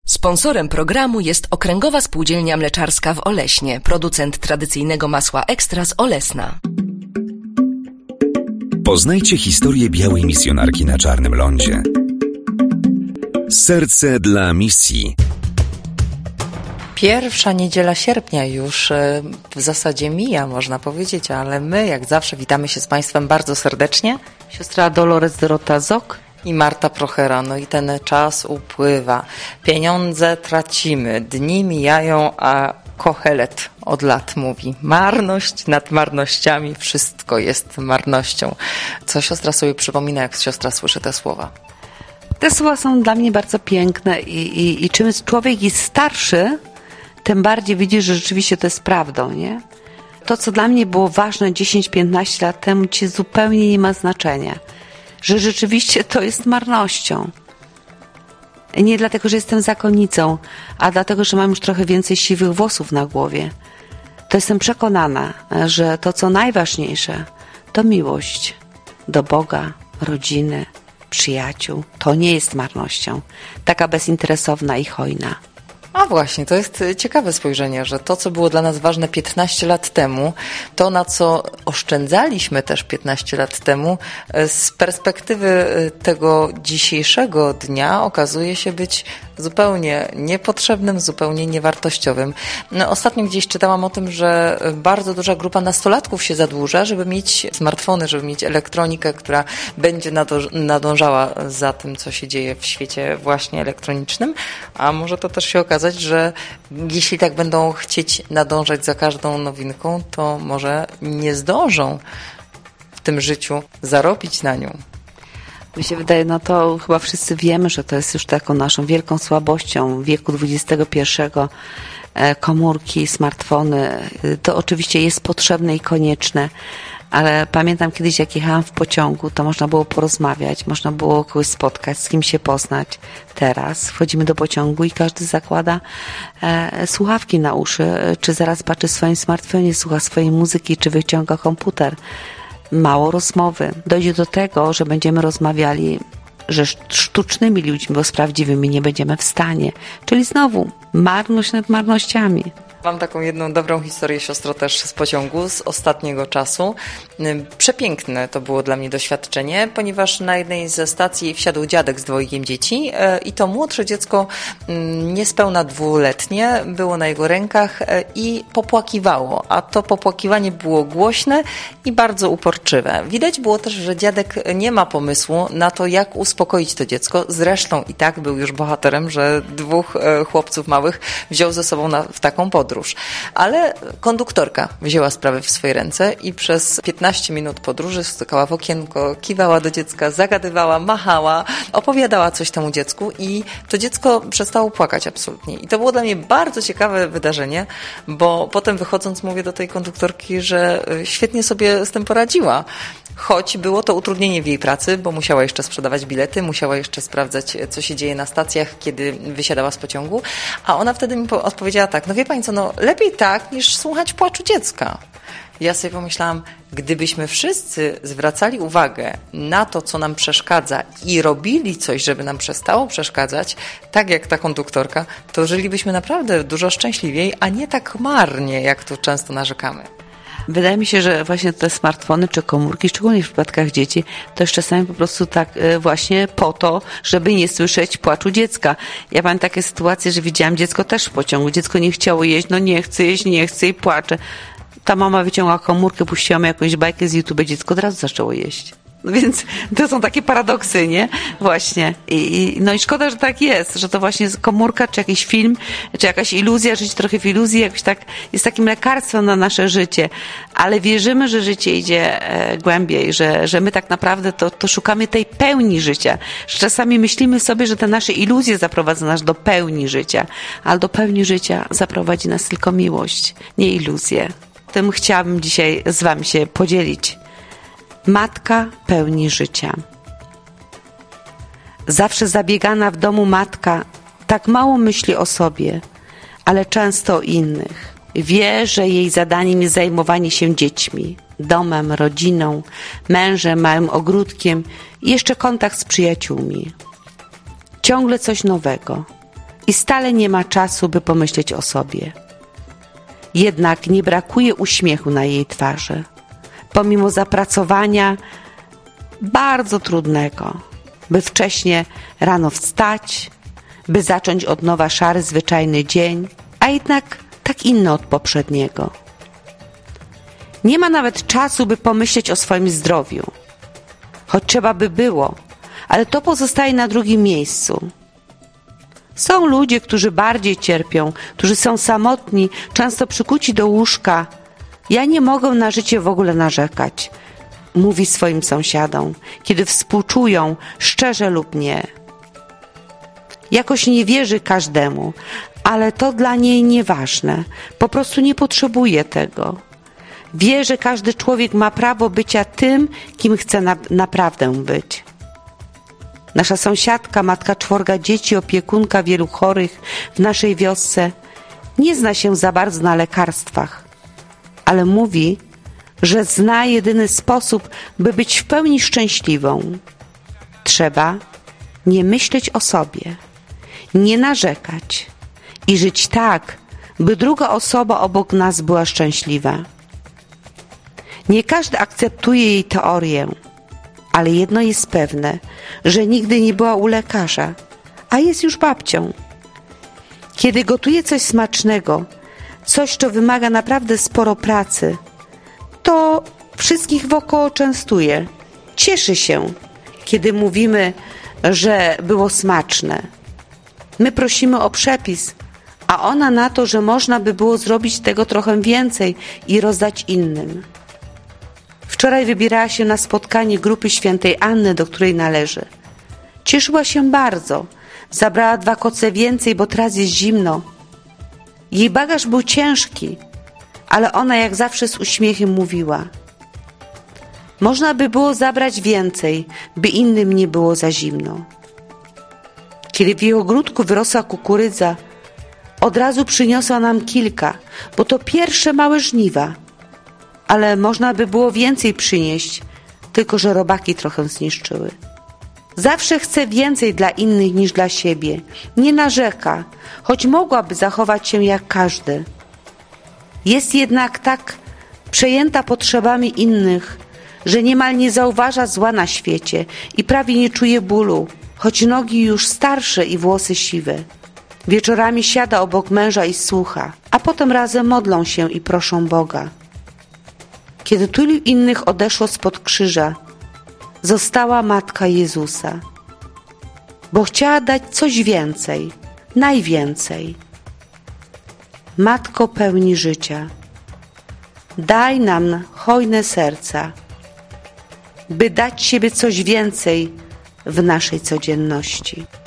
Sponsorem programu jest Okręgowa Spółdzielnia Mleczarska w Oleśnie, producent tradycyjnego masła Ekstra z Olesna. Poznajcie historię białej misjonarki na Czarnym Lądzie. Serce dla misji. Pierwsza niedziela sierpnia już w zasadzie mija, można powiedzieć, ale my jak zawsze witamy się z Państwem bardzo serdecznie. Siostra Dolores Dorota Zok i Marta Prochera. No i ten czas upływa. Pieniądze tracimy, dni mijają, a Kohelet od lat mówi: marność nad marnościami, wszystko jest marnością. Co siostra sobie przypomina, jak siostra słyszy te słowa? Te słowa są dla mnie bardzo piękne i czym człowiek jest starszy, tym bardziej widzi, że rzeczywiście to jest prawdą, nie? To, co dla mnie było ważne 10-15 lat temu, dzisiaj zupełnie nie ma znaczenia. Że rzeczywiście to jest marnością. Nie dlatego, że jestem zakonnicą, a dlatego, że mam już trochę więcej siwych włosów na głowie. To jestem przekonana, że to, co najważniejsze, to miłość do Boga, rodziny, przyjaciół. To nie jest marnością. Taka bezinteresowna i hojna. A właśnie, to jest ciekawe spojrzenie, że to, co było dla nas ważne 15 lat temu, to, na co oszczędzaliśmy też 15 lat temu, z perspektywy tego dzisiejszego dnia okazuje się być zupełnie niepotrzebnym, zupełnie niewartościowym. No, ostatnio gdzieś czytałam o tym, że bardzo duża grupa nastolatków się zadłuża, żeby mieć smartfony, żeby mieć elektronikę, która będzie nadążała za tym, co się dzieje w świecie właśnie elektronicznym, a może to też się okazać, że jeśli tak będą chcieć nadążać za każdą nowinką, to może nie zdążą w tym życiu zarobić na nią. Mi się wydaje, no to chyba wszyscy wiemy, że to jest już taką naszą wielką słabością wieku XXI. Komórki, smartfony, to oczywiście jest potrzebne i konieczne, ale pamiętam kiedyś, jak jechałam w pociągu, to można było porozmawiać, można było kogoś spotkać, z kim się poznać. Teraz wchodzimy do pociągu i każdy zakłada słuchawki na uszy, czy zaraz patrzy w swoim smartfonie, słucha swojej muzyki, czy wyciąga komputer. Mało rozmowy. Dojdzie do tego, że będziemy rozmawiali że sztucznymi ludźmi, bo z prawdziwymi nie będziemy w stanie. Czyli znowu marność nad marnościami. Mam taką jedną dobrą historię, siostro, też z pociągu z ostatniego czasu. Przepiękne to było dla mnie doświadczenie, ponieważ na jednej ze stacji wsiadł dziadek z dwojgiem dzieci i to młodsze dziecko, niespełna 2-letnie, było na jego rękach i popłakiwało, a to popłakiwanie było głośne i bardzo uporczywe. Widać było też, że dziadek nie ma pomysłu na to, jak uspokoić to dziecko. Zresztą i tak był już bohaterem, że 2 chłopców małych wziął ze sobą w taką podróż. Ale konduktorka wzięła sprawę w swoje ręce i przez 15 minut podróży stukała w okienko, kiwała do dziecka, zagadywała, machała, opowiadała coś temu dziecku i to dziecko przestało płakać absolutnie. I to było dla mnie bardzo ciekawe wydarzenie, bo potem wychodząc mówię do tej konduktorki, że świetnie sobie z tym poradziła. Choć było to utrudnienie w jej pracy, bo musiała jeszcze sprzedawać bilety, musiała jeszcze sprawdzać, co się dzieje na stacjach, kiedy wysiadała z pociągu, a ona wtedy mi odpowiedziała tak: no wie pani co, no lepiej tak, niż słuchać płaczu dziecka. Ja sobie pomyślałam, gdybyśmy wszyscy zwracali uwagę na to, co nam przeszkadza i robili coś, żeby nam przestało przeszkadzać, tak jak ta konduktorka, to żylibyśmy naprawdę dużo szczęśliwiej, a nie tak marnie, jak tu często narzekamy. Wydaje mi się, że właśnie te smartfony czy komórki, szczególnie w przypadkach dzieci, to jest czasami po prostu tak właśnie po to, żeby nie słyszeć płaczu dziecka. Ja mam takie sytuacje, że widziałam dziecko też w pociągu. Dziecko nie chciało jeść, no nie chce jeść, nie chce i płacze. Ta mama wyciąga komórkę, puściła mu jakąś bajkę z YouTube, dziecko od razu zaczęło jeść. No więc to są takie paradoksy, nie? Właśnie. No i szkoda, że tak jest, że to właśnie komórka, czy jakiś film, czy jakaś iluzja, żyć trochę w iluzji, jakoś tak jest takim lekarstwem na nasze życie. Ale wierzymy, że życie idzie głębiej, że my tak naprawdę to szukamy tej pełni życia. Że czasami myślimy sobie, że te nasze iluzje zaprowadzą nas do pełni życia, ale do pełni życia zaprowadzi nas tylko miłość, nie iluzje. Tym chciałabym dzisiaj z wami się podzielić. Matka pełni życia. Zawsze zabiegana w domu matka tak mało myśli o sobie, ale często o innych. Wie, że jej zadaniem jest zajmowanie się dziećmi, domem, rodziną, mężem, małym ogródkiem i jeszcze kontakt z przyjaciółmi. Ciągle coś nowego. i stale nie ma czasu, by pomyśleć o sobie. Jednak nie brakuje uśmiechu na jej twarzy, pomimo zapracowania bardzo trudnego, by wcześnie rano wstać, by zacząć od nowa szary, zwyczajny dzień, a jednak tak inny od poprzedniego. Nie ma nawet czasu, by pomyśleć o swoim zdrowiu, choć trzeba by było, ale to pozostaje na drugim miejscu. Są ludzie, którzy bardziej cierpią, którzy są samotni, często przykuci do łóżka. Ja nie mogę na życie w ogóle narzekać, mówi swoim sąsiadom, kiedy współczują, szczerze lub nie. Jakoś nie wierzy każdemu, ale to dla niej nieważne, po prostu nie potrzebuje tego. Wie, że każdy człowiek ma prawo bycia tym, kim chce naprawdę być. Nasza sąsiadka, matka 4 dzieci, opiekunka wielu chorych w naszej wiosce nie zna się za bardzo na lekarstwach, ale mówi, że zna jedyny sposób, by być w pełni szczęśliwą. Trzeba nie myśleć o sobie, nie narzekać i żyć tak, by druga osoba obok nas była szczęśliwa. Nie każdy akceptuje jej teorię, ale jedno jest pewne, że nigdy nie była u lekarza, a jest już babcią. Kiedy gotuje coś smacznego, coś, co wymaga naprawdę sporo pracy, to wszystkich wokoło częstuje. Cieszy się, kiedy mówimy, że było smaczne. My prosimy o przepis, a ona na to, że można by było zrobić tego trochę więcej i rozdać innym. Wczoraj wybierała się na spotkanie grupy świętej Anny, do której należy. Cieszyła się bardzo. Zabrała 2 koce więcej, bo teraz jest zimno. Jej bagaż był ciężki, ale ona jak zawsze z uśmiechem mówiła: można by było zabrać więcej, by innym nie było za zimno. Kiedy w jej ogródku wyrosła kukurydza, od razu przyniosła nam kilka, bo to pierwsze małe żniwa. Ale można by było więcej przynieść, tylko że robaki trochę zniszczyły. Zawsze chce więcej dla innych niż dla siebie. Nie narzeka, choć mogłaby zachować się jak każdy. Jest jednak tak przejęta potrzebami innych, że niemal nie zauważa zła na świecie i prawie nie czuje bólu, choć nogi już starsze i włosy siwe. Wieczorami siada obok męża i słucha, a potem razem modlą się i proszą Boga. Kiedy tylu innych odeszło spod krzyża, została Matka Jezusa, bo chciała dać coś więcej, najwięcej. Matko pełni życia, daj nam hojne serca, by dać siebie coś więcej w naszej codzienności.